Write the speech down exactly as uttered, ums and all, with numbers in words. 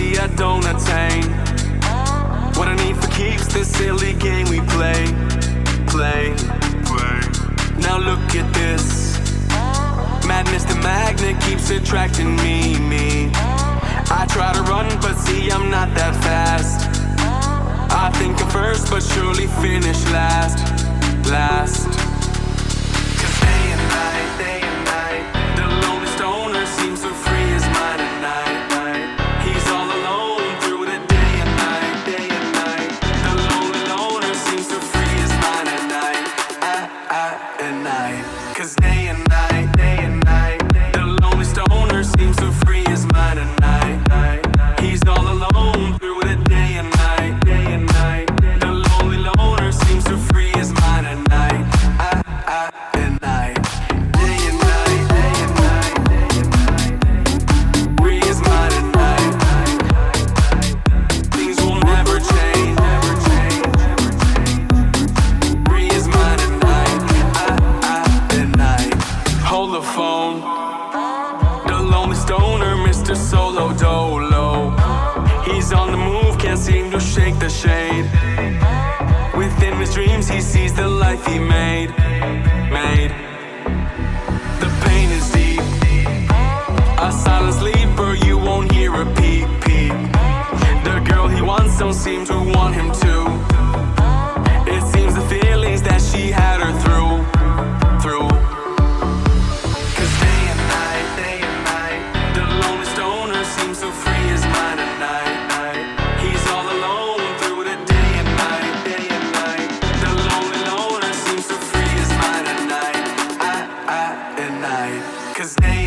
see I don't attain. What I need for keeps the silly game we play. Play, play. Now look at this. Madness, the magnet keeps attracting me, me. I try to run, but see I'm not that fast. I think I'm first, but surely finish last, last. Cause day and night, day and night, the lonely stoner seems so free as mine at night, night. He's all alone through the day and night, day and night. The lonely loner seems so free as mine at night, at, at, at night. Cause day and night, day and night, the lonely stoner seems so free as mine at night, night. He's all alone through the day and night, day and night. The lonely loner seems so free as mine at night, at, at, at night. Day and night, day and night, day and night. Free as mine at night, night, night. Things will never change, never change, never change. Free as mine at night, at, at, at night. Hold the phone. The lonely stoner, Mister Solo Dolo. He's on the move, can't seem to shake the shade. Within his dreams, he sees the life he made, made. The pain is deep. A silent sleeper, you won't hear a peep, peep. The girl he wants don't seem to want him to. It seems the feelings that she had her through, through. Cause day and night, day and night, the lonely stoner seems so free as mine at night, night. He's all alone through the day and night, day and night. The lonely loner seems so free as mine at night, at, at, at night. Cause day